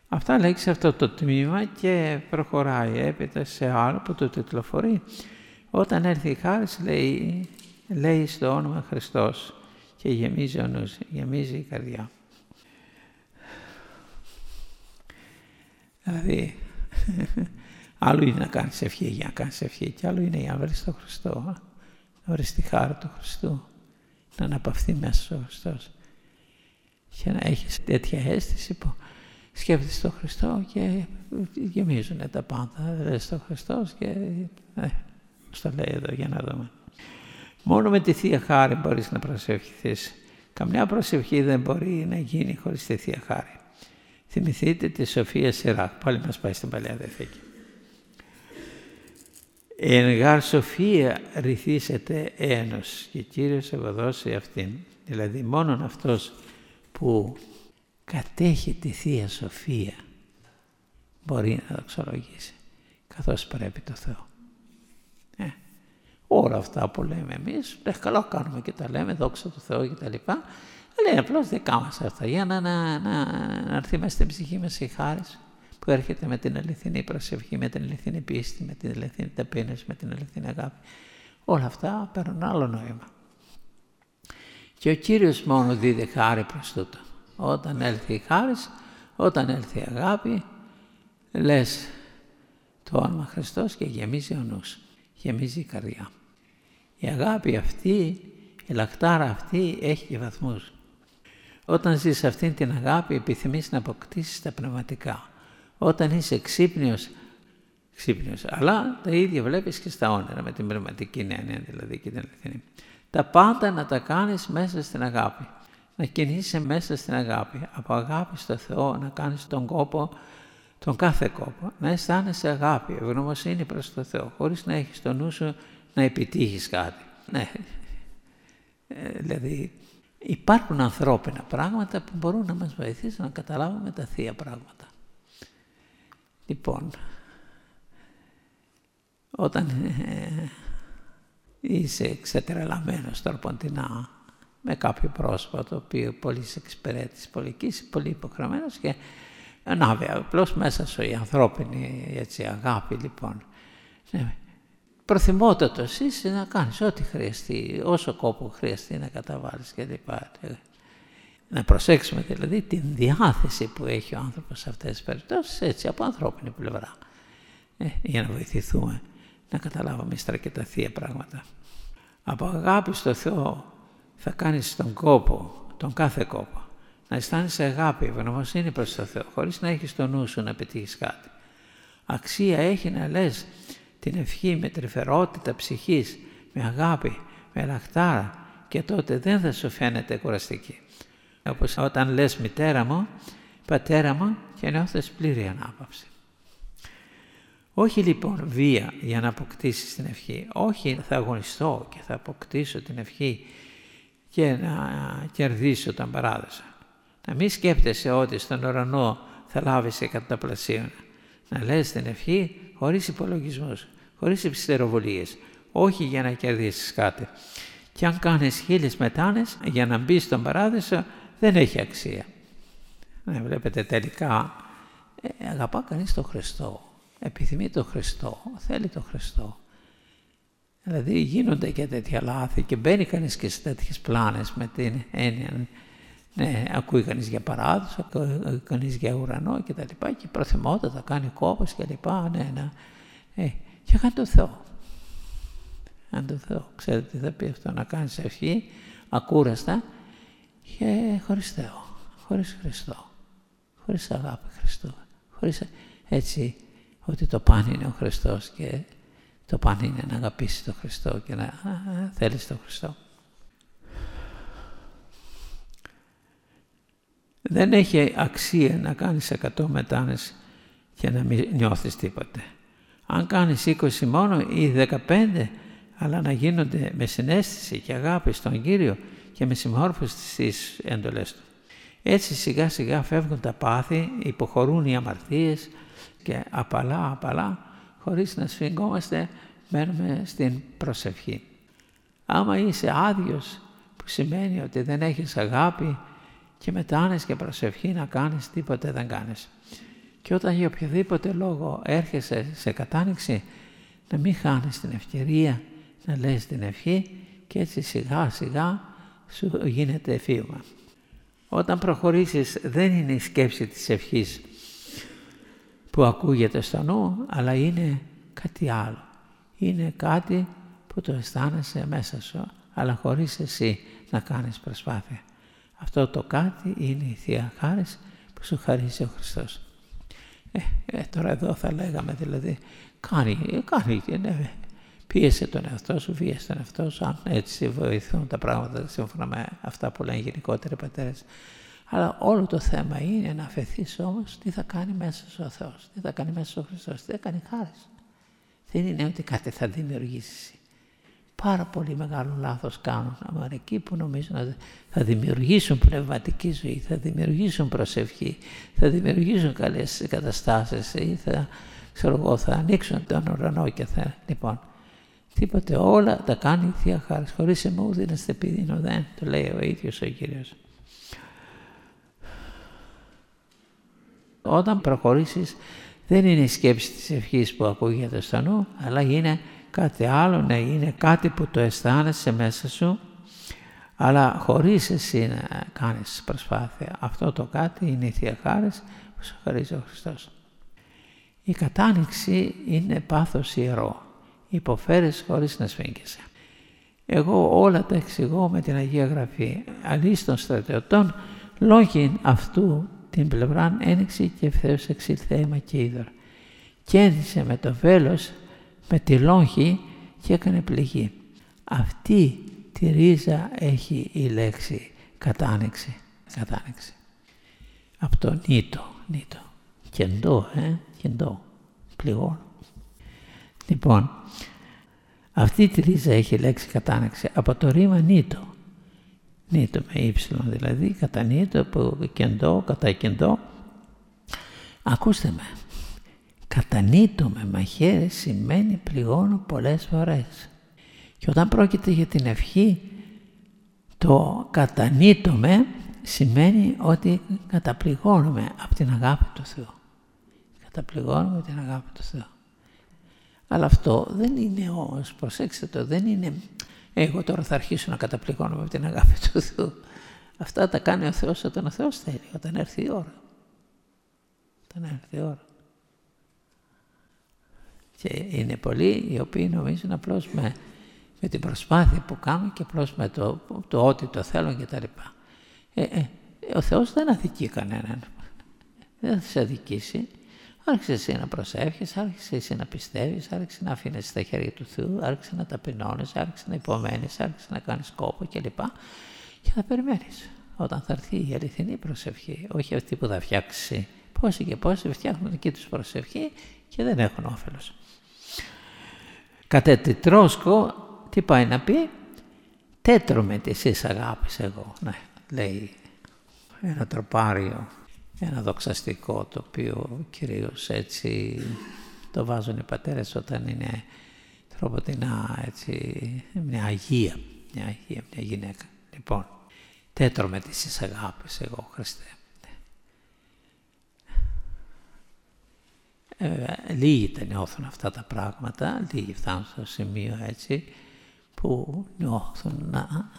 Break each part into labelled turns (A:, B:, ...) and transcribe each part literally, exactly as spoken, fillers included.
A: Αυτά λέει σε αυτό το τμήμα και προχωράει έπειτα σε άλλο που το τιτλοφορεί. Όταν έρθει η χάρις, λέει, λέει στο όνομα Χριστός και γεμίζει ο νους, γεμίζει η καρδιά. Δηλαδή, άλλο είναι να κάνεις ευχή για να κάνεις ευχή και άλλο είναι για να βρεις τον Χριστό, να βρεις τη χάρη του Χριστού, να αναπαυθεί μέσα ο Χριστός και να έχεις τέτοια αίσθηση που σκέφτεσαι τον Χριστό και γεμίζουν τα πάντα, λες τον Χριστός και ε, πώς το λέει εδώ για να δούμε. Μόνο με τη Θεία Χάρη μπορείς να προσευχηθείς. Καμιά προσευχή δεν μπορεί να γίνει χωρίς τη Θεία Χάρη. Θυμηθείτε τη Σοφία Σιράκ, πάλι μας πάει στην Παλαιά Διαθήκη. Εν γάρ Σοφία ρηθίσετε ένος και Κύριος ευωδώσει αυτήν. Δηλαδή μόνον αυτός που κατέχει τη Θεία Σοφία μπορεί να δοξολογήσει καθώς πρέπει το Θεό. Ε, όλα αυτά που λέμε εμείς, ε, καλό κάνουμε και τα λέμε, δόξα του Θεού και τα λοιπά, αλλά είναι απλώς δικά μας αυτά, για να, να, να, να έρθει μέσα στην ψυχή μας η χάρις που έρχεται με την αληθινή προσευχή, με την αληθινή πίστη, με την αληθινή ταπείνωση, με την αληθινή αγάπη. Όλα αυτά παίρνουν άλλο νόημα. Και ο Κύριος μόνο δίδει χάρη προς τούτο. Όταν έλθει η χάρις, όταν έλθει η αγάπη, λες το όνομα Χριστός και γεμίζει ο νους, γεμίζει η καρδιά. Η αγάπη αυτή, η λαχτάρα αυτή έχει και βαθμούς. Όταν ζεις αυτήν την αγάπη επιθυμείς να αποκτήσεις τα πνευματικά. Όταν είσαι ξύπνιος, ξύπνιος, αλλά τα ίδια βλέπεις και στα όνειρα με την πνευματική έννοια δηλαδή και την αληθινή. Τα πάντα να τα κάνεις μέσα στην αγάπη. Να κινείσαι μέσα στην αγάπη. Από αγάπη στο Θεό να κάνεις τον κόπο, τον κάθε κόπο. Να αισθάνεσαι αγάπη, ευγνωμοσύνη προς το Θεό, χωρίς να έχεις στο νου σου να επιτύχεις κάτι. Ναι. Ε, δηλαδή υπάρχουν ανθρώπινα πράγματα που μπορούν να μας βοηθήσουν να καταλάβουμε τα θεία πράγματα. Λοιπόν, όταν ε, είσαι ξετρελαμένος τροποντινά με κάποιο πρόσωπο το οποίο πολύ σε εξυπηρέτησε, πολύ και είσαι πολύ υποχρεωμένος και ανάβει απλώς μέσα σου η ανθρώπινη έτσι, αγάπη λοιπόν. Ναι. Προθυμότατος είσαι να κάνεις ό,τι χρειαστεί, όσο κόπο χρειαστεί να καταβάλεις και λοιπά. Να προσέξουμε δηλαδή την διάθεση που έχει ο άνθρωπος σε αυτές τις περιπτώσεις, έτσι από ανθρώπινη πλευρά, ε, για να βοηθηθούμε να καταλάβουμε ύστερα και τα θεία πράγματα. Από αγάπη στο Θεό θα κάνεις τον κόπο, τον κάθε κόπο, να αισθάνεσαι αγάπη, ευγνωμοσύνη προς το Θεό, χωρίς να έχεις στο νου σου να πετύχεις κάτι. Αξία έχει να λες την ευχή με τρυφερότητα ψυχής, με αγάπη, με λαχτάρα και τότε δεν θα σου φαίνεται κουραστική. Όπως όταν λες μητέρα μου, πατέρα μου και νιώθεις πλήρη ανάπαυση. Όχι λοιπόν βία για να αποκτήσεις την ευχή, όχι θα αγωνιστώ και θα αποκτήσω την ευχή και να κερδίσω τον παράδοσα. Να μην σκέπτεσαι ότι στον ουρανό θα λάβεις εκαταπλασίων. Να λες την ευχή χωρίς υπολογισμούς, χωρίς υψηλεροβολίες, όχι για να κερδίσεις κάτι. Και αν κάνεις χίλιες μετάνες για να μπεις στον παράδεισο, δεν έχει αξία. Ναι, βλέπετε τελικά, ε, αγαπά κανείς τον Χριστό, επιθυμεί τον Χριστό, θέλει τον Χριστό. Δηλαδή γίνονται και τέτοια λάθη και μπαίνει κανείς και σε τέτοιες πλάνες με την έννοια, ναι, ακούει κανείς για παράδεισο, ακούει κανείς για ουρανό και τα λοιπά και προθυμότατα κάνει κόπος και λοιπά, ναι, ναι. Ε, και κάνει το Θεό. Αν το Θεό, ξέρετε τι θα πει αυτό, να κάνεις ευχή ακούραστα και χωρίς Θεό, χωρίς Χριστό, χωρίς αγάπη Χριστού, χωρίς έτσι ότι το παν είναι ο Χριστός και το παν είναι να αγαπήσεις τον Χριστό και να α, θέλεις τον Χριστό. Δεν έχει αξία να κάνεις εκατό μετάνες και να μην νιώθεις τίποτε. Αν κάνεις είκοσι μόνο ή δεκαπέντε, αλλά να γίνονται με συναίσθηση και αγάπη στον Κύριο και με συμμόρφωση στις εντολές Του. Έτσι σιγά σιγά φεύγουν τα πάθη, υποχωρούν οι αμαρτίες και απαλά απαλά, χωρίς να σφιγγόμαστε, μένουμε στην προσευχή. Άμα είσαι άδειος, που σημαίνει ότι δεν έχεις αγάπη και μετάνες και προσευχή να κάνεις, τίποτε δεν κάνεις. Και όταν για οποιοδήποτε λόγο έρχεσαι σε κατάνοιξη, να μην χάνεις την ευκαιρία να λες την ευχή και έτσι σιγά σιγά σου γίνεται εφίωμα. Όταν προχωρήσεις δεν είναι η σκέψη της ευχής που ακούγεται στο νου, αλλά είναι κάτι άλλο. Είναι κάτι που το αισθάνεσαι μέσα σου, αλλά χωρίς εσύ να κάνεις προσπάθεια. Αυτό το κάτι είναι η Θεία Χάρις που σου χαρίζει ο Χριστός. Ε, ε, τώρα εδώ θα λέγαμε δηλαδή, κάνει, κάνει, ναι, πίεσε τον εαυτό σου, βίασε τον εαυτό σου, αν έτσι βοηθούν τα πράγματα σύμφωνα με αυτά που λένε γενικότεροι πατέρες. Αλλά όλο το θέμα είναι να αφαιθείς όμως τι θα κάνει μέσα σου ο Θεός, τι θα κάνει μέσα σου ο Χριστός, τι θα κάνει χάρις. Δεν είναι ότι κάτι θα δημιουργήσει. Πάρα πολύ μεγάλο λάθος κάνουν αμαρικοί που νομίζουν ότι θα δημιουργήσουν πνευματική ζωή, θα δημιουργήσουν προσευχή, θα δημιουργήσουν καλές καταστάσεις ή θα, ξέρω εγώ, θα ανοίξουν τον ουρανό και θα... Λοιπόν, τίποτε, όλα τα κάνει η Θεία Χάρις. Χωρίς εμού δίνεστε επιδίνω δεν, το λέει ο ίδιος ο Κύριος. Όταν προχωρήσεις δεν είναι η σκέψη της ευχής που ακούγεται στο νου, αλλά είναι κάτι άλλο, ναι, είναι κάτι που το αισθάνεσαι μέσα σου, αλλά χωρίς εσύ να κάνεις προσπάθεια. Αυτό το κάτι είναι η Θεία Χάρις που σου χαρίζει ο Χριστός. Η κατάνοιξη είναι πάθος ιερό. Υποφέρεις χωρίς να σφίγγεσαι. Εγώ όλα τα εξηγώ με την Αγία Γραφή. Αλής των στρατιωτών, λόγιν αυτού την πλευράν ένοιξη και ευθέως εξήλθε και είδωρ. Κένθησε με το βέλος, με τη λόγχη και έκανε πληγή. Αυτή τη ρίζα έχει η λέξη κατάνοιξη. Κατάνοιξη. Από το νήτο, νήτο. Κεντό, ε, κεντό. Πληγών. Λοιπόν, αυτή τη ρίζα έχει η λέξη κατάνοιξη από το ρήμα νήτο. Νήτο με ύψιλον δηλαδή, κατά νήτο, που κεντό, κατά κεντό. Ακούστε με. Κατανείτω με μαχαίρες σημαίνει πληγώνω πολλές φορές. Και όταν πρόκειται για την ευχή, το κατανείτω με σημαίνει ότι καταπληγώνομαι από την αγάπη του Θεού. Καταπληγώνομαι από την αγάπη του Θεού. Αλλά αυτό δεν είναι όμως, προσέξτε το, δεν είναι εγώ τώρα θα αρχίσω να καταπληγώνομαι από την αγάπη του Θεού. Αυτά τα κάνει ο Θεός όταν ο Θεός θέλει, όταν έρθει η ώρα. Όταν έρθει η ώρα. Και είναι πολλοί οι οποίοι νομίζουν απλώς με, με την προσπάθεια που κάνουν και απλώς με το, το ότι το θέλουν κτλ. Ε, ε, ο Θεός δεν αδικεί κανέναν. Δεν θα σε αδικήσει. Άρχισε εσύ να προσεύχεις, άρχισε εσύ να πιστεύεις, άρχισε να αφήνεις στα χέρια του Θεού, άρχισε να ταπεινώνεις, άρχισε να υπομένεις, άρχισε να κάνεις κόπο κλπ. Και θα περιμένεις όταν θα έρθει η αληθινή προσευχή, όχι αυτή που θα φτιάξει. Πόσοι και πόσοι φτιάχνουν δική τους προσευχή και δεν έχουν όφελος. Κατ' τετρόσκο, τι πάει να πει, τέτρωμε τη εσείς αγάπης εγώ. Ναι, λέει ένα τροπάριο, ένα δοξαστικό το οποίο κυρίως έτσι το βάζουν οι πατέρες όταν είναι τροποτινά έτσι μια αγία, μια αγία, μια γυναίκα. Λοιπόν, τέτρωμε τη εσείς αγάπης εγώ Χριστέ. Ε, λίγοι τα νιώθουν αυτά τα πράγματα, λίγοι φτάνουν στο σημείο έτσι που νιώθουν να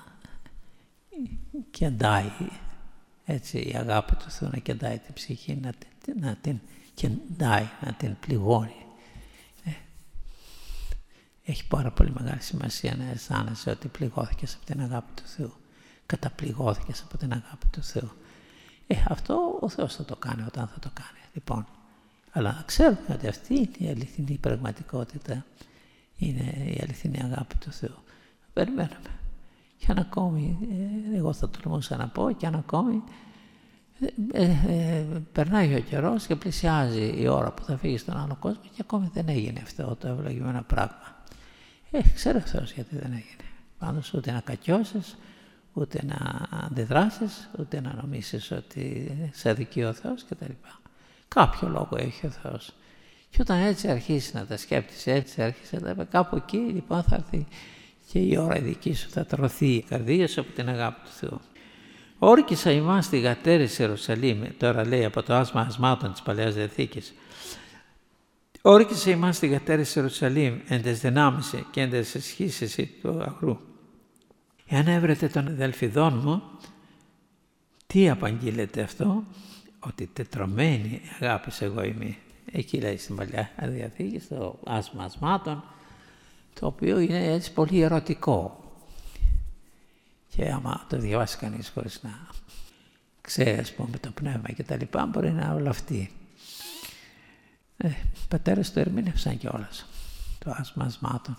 A: κεντάει έτσι η αγάπη του Θεού, να κεντάει την ψυχή, να την, να την κεντάει, να την πληγώνει. Ε, έχει πάρα πολύ μεγάλη σημασία να αισθάνεσαι ότι πληγώθηκες από την αγάπη του Θεού, καταπληγώθηκες από την αγάπη του Θεού. Ε, αυτό ο Θεός θα το κάνει όταν θα το κάνει. Λοιπόν, αλλά ξέρουμε ότι αυτή είναι η αληθινή πραγματικότητα, είναι η αληθινή αγάπη του Θεού. Περιμένουμε. Και αν ακόμη, ε, εγώ θα τολμούσα να πω, και αν ακόμη ε, ε, ε, περνάει ο καιρός και πλησιάζει η ώρα που θα φύγει στον άλλο κόσμο και ακόμη δεν έγινε αυτό το ευλογημένο πράγμα. Ε, ξέρει ο Θεός γιατί δεν έγινε. Πάντως ούτε να κακιώσεις, ούτε να αντιδράσεις, ούτε να νομίσεις ότι σε αδικεί ο Θεός κτλ. Κάποιο λόγο έχει ο Θεός. Και όταν έτσι αρχίσεις να τα σκέπτεσαι, έτσι άρχισε να τα κάπου εκεί, λοιπόν θα έρθει και η ώρα η δική σου, θα τρωθεί η καρδία σου από την αγάπη του Θεού. Όρκησα ημάς τη γατέρης Ιερουσαλήμ, τώρα λέει από το άσμα ασμάτων της Παλαιάς Διαθήκης. Όρκησα ημάς τη γατέρης Ιερουσαλήμ εν τες δυνάμεις και εν τες εσχήσεις του αγρού. Εάν έβρετε των αδελφιδών μου, τι απαγγείλεται αυτό, ότι τετρωμένη αγάπης εγώ είμαι. Εκεί λέει στην Παλαιά Διαθήκη, στο άσμα ασμάτων, το οποίο είναι έτσι πολύ ερωτικό. Και άμα το διαβάσει κανείς χωρίς να ξέρει, ας πούμε, το πνεύμα και τα λοιπά, μπορεί να βλαφτεί. Ε, οι πατέρες το ερμήνευσαν κιόλας, το άσμα ασμάτων.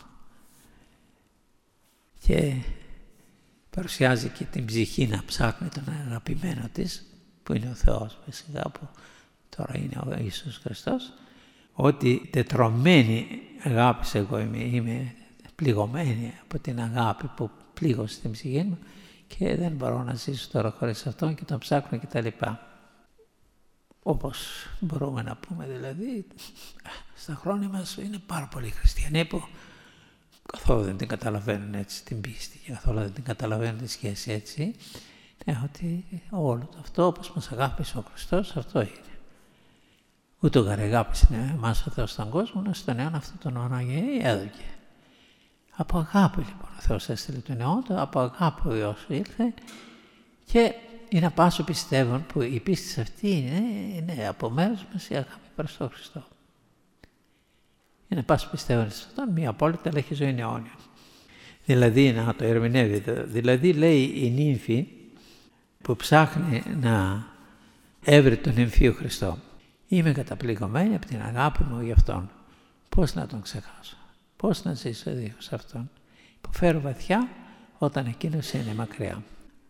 A: Και παρουσιάζει και την ψυχή να ψάχνει τον αγαπημένο της, που είναι ο Θεός φυσικά, που τώρα είναι ο Ιησούς Χριστός, ότι τετρωμένη αγάπης εγώ είμαι, είμαι πληγωμένη από την αγάπη που πλήγωσε στην ψυχή μου και δεν μπορώ να ζήσω τώρα χωρίς αυτόν και τον ψάχνω και τα λοιπά. Όπως μπορούμε να πούμε δηλαδή, στα χρόνια μας είναι πάρα πολλοί χριστιανοί που καθόλου δεν την καταλαβαίνουν έτσι την πίστη και καθόλου δεν την καταλαβαίνουν τη σχέση έτσι. Ναι, ότι όλο αυτό όπως μας αγάπησε ο Χριστός, αυτό είναι. Ούτε ο αγάπησε εμάς ο Θεός στον κόσμο, να στον αιώνα αυτό τον ονάγει έδωκε. Από αγάπη λοιπόν ο Θεός έστειλε τον αιώνα του, από αγάπη ο Υιός ήρθε και είναι απ' άσου πιστεύουν που η πίστη αυτή είναι, είναι από μέρους μας η αγάπη προς τον Χριστό. Είναι απ' άσου πιστεύουν σε αυτόν, μία απόλυτα αλλά έχει ζωή αιώνια. Δηλαδή, να το ερμηνεύει, δηλαδή λέει η νύμφη που ψάχνει να έβρει τον εμφύο Χριστό. Είμαι καταπληγωμένη από την αγάπη μου για Αυτόν. Πώς να τον ξεχάσω, πώς να ζήσω δίχως Αυτόν. Υποφέρω βαθιά όταν εκείνος είναι μακριά.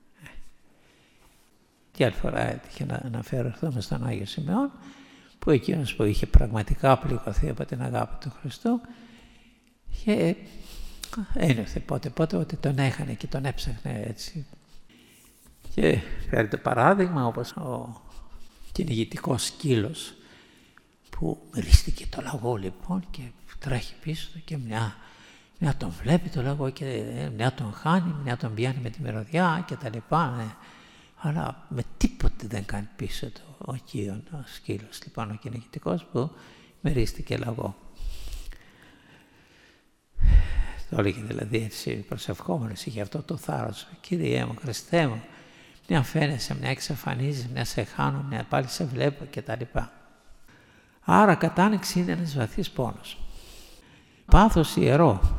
A: Και άλλη φορά έτυχε να αναφερθούμε στον Άγιο Σιμεών, που εκείνος που είχε πραγματικά πληγωθεί από την αγάπη του Χριστού και ένιωθε πότε πότε ότι τον έχανε και τον έψαχνε έτσι. Και φέρει το παράδειγμα όπως ο κυνηγητικός σκύλος που μυρίστηκε το λαγό λοιπόν και τρέχει πίσω του και μια, μια τον βλέπει το λαγό και μια τον χάνει, μια τον πιάνει με τη μυρωδιά και τα λοιπά. Ναι. Αλλά με τίποτε δεν κάνει πίσω του ο κύων, ο σκύλος λοιπόν ο κυνηγητικός που μυρίστηκε λαγό. Το έλεγε δηλαδή έτσι προσευχόμενος, είχε αυτό το θάρρος. Κύριε μου, Χριστέ μου, μια φαίνεσαι, μια εξαφανίζεις, μια σε χάνω, μια πάλι σε βλέπω κτλ. Άρα κατάνοιξη είναι ένας βαθύς πόνος. Πάθος ιερό.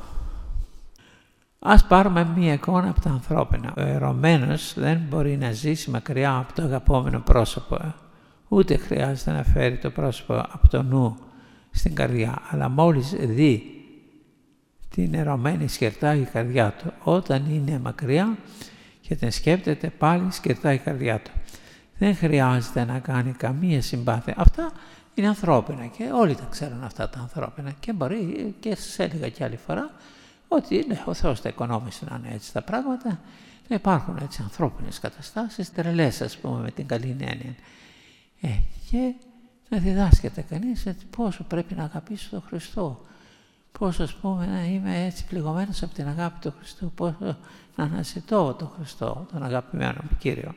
A: Ας πάρουμε μία εικόνα από τα ανθρώπινα. Ο ιερωμένος δεν μπορεί να ζήσει μακριά από το αγαπόμενο πρόσωπο. Ούτε χρειάζεται να φέρει το πρόσωπο από το νου στην καρδιά. Αλλά μόλις δει την ιερωμένη σκερτάει η καρδιά του. Όταν είναι μακριά και την σκέπτεται πάλι σκερτάει η καρδιά του. Δεν χρειάζεται να κάνει καμία συμπάθεια. Αυτά είναι ανθρώπινα και όλοι τα ξέρουν αυτά τα ανθρώπινα και μπορεί και σας έλεγα και άλλη φορά ότι ναι, ο Θεός τα οικονόμησε να είναι έτσι τα πράγματα, να υπάρχουν έτσι ανθρώπινες καταστάσεις, τρελές ας πούμε με την καλή έννοια. Ε, και να διδάσκεται κανείς έτσι, πόσο πρέπει να αγαπήσει τον Χριστό, πόσο ας πούμε να είμαι έτσι πληγωμένος από την αγάπη του Χριστού, πόσο να αναζητώ τον Χριστό, τον αγαπημένο μου Κύριο.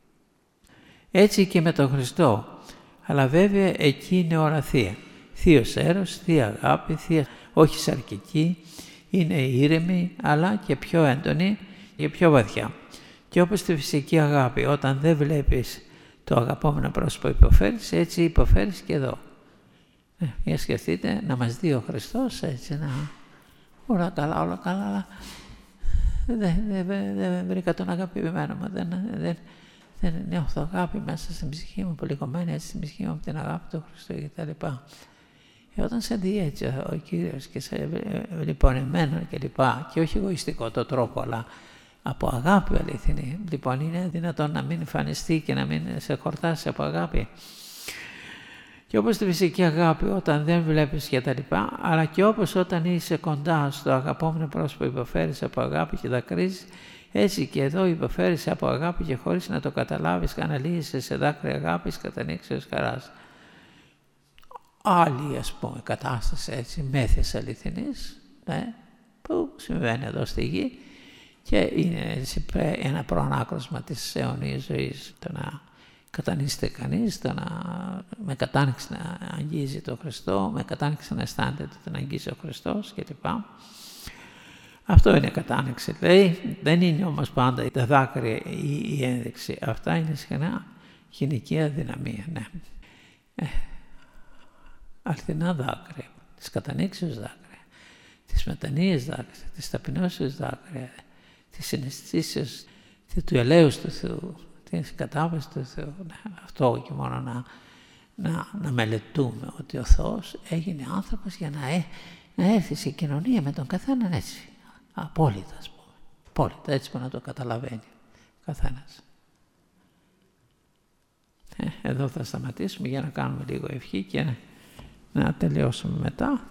A: Έτσι και με τον Χριστό, αλλά βέβαια εκεί είναι όλα θεία. Θείος έρος, θεία αγάπη, θεία όχι σαρκική, είναι ήρεμη αλλά και πιο έντονη και πιο βαθιά. Και όπως στη φυσική αγάπη, όταν δεν βλέπεις το αγαπόμενο πρόσωπο υποφέρεις, έτσι υποφέρεις και εδώ. Ε, για σκεφτείτε να μας δει ο Χριστός έτσι να όλα καλά, όλα καλά, αλλά δεν δε, δε, δε βρήκα τον αγαπημένο μου, δεν, δεν, δεν νιώθω αγάπη μέσα στην ψυχή μου, πληγωμένη έτσι στην ψυχή μου από την αγάπη του Χριστού κτλ. Και όταν σε δει έτσι ο Κύριος και σε λοιπόν εμένα και λοιπά, και όχι εγωιστικό το τρόπο, αλλά από αγάπη αληθινή, λοιπόν είναι δυνατόν να μην εμφανιστεί και να μην σε χορτάσει από αγάπη. Και όπως τη φυσική αγάπη όταν δεν βλέπεις και τα λοιπά, αλλά και όπως όταν είσαι κοντά στο αγαπόμενο πρόσωπο υποφέρεις από αγάπη και δακρύζεις, έτσι και εδώ υποφέρεις από αγάπη και χωρίς να το καταλάβεις αναλύεσαι σε δάκρυα αγάπης κατά νύξεως χαράς. Άλλη ας πούμε κατάσταση έτσι μέθης αληθινής, ναι, που συμβαίνει εδώ στη γη, Και είναι ένα προανάκροσμα της αιωνίας ζωής. Το να κατανοήσετε κανείς, το να με κατάνοιξη να αγγίζει το Χριστό, με κατάνοιξη να αισθάνεται ότι τον αγγίζει ο Χριστός κλπ. Αυτό είναι κατάνοιξη, λέει. Δεν είναι όμως πάντα τα δάκρυα η, η ένδειξη. Αυτά είναι συχνά γυναικεία δυναμία, ναι. Ε, αληθινά δάκρυα, της κατανήξεως δάκρυα, της μετανοίας δάκρυα, της ταπεινώσεως δάκρυα, της συναισθήσεως του ελέους του Θεού, της κατάβασης του Θεού. Ναι, αυτό και μόνο να, να, να μελετούμε ότι ο Θεός έγινε άνθρωπος για να, ε, να έρθει σε κοινωνία με τον καθέναν έτσι. Απόλυτα, ας πούμε. Απόλυτα, έτσι που να το καταλαβαίνει ο καθένας. Ε, εδώ θα σταματήσουμε για να κάνουμε λίγο ευχή και να, να τελειώσουμε μετά.